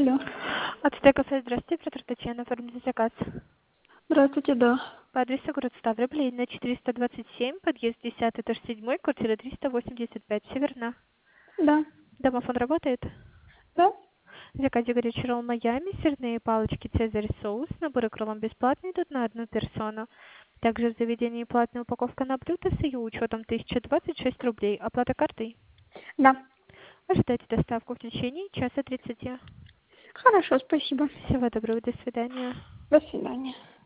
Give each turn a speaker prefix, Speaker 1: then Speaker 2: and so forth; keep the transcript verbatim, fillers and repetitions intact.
Speaker 1: Алло.
Speaker 2: От Стекоса, здравствуйте, оператор Татьяна, оформите заказ.
Speaker 1: Здравствуйте, да.
Speaker 2: По адресу город Ставрополь, на четыреста двадцать семь, подъезд десятый, этаж седьмой, квартира триста восемьдесят пять, Северна.
Speaker 1: Да.
Speaker 2: Домофон работает?
Speaker 1: Да?
Speaker 2: В заказе горячий ролл Майами, сырные палочки Цезарь соус, наборы крылом бесплатные идут на одну персону. Также в заведении платная упаковка на блюдо с ее учетом тысяча двадцать шесть рублей. Оплата картой.
Speaker 1: Да.
Speaker 2: Ожидайте доставку в течение часа тридцати.
Speaker 1: Хорошо, спасибо.
Speaker 2: Всего доброго, до свидания.
Speaker 1: До свидания.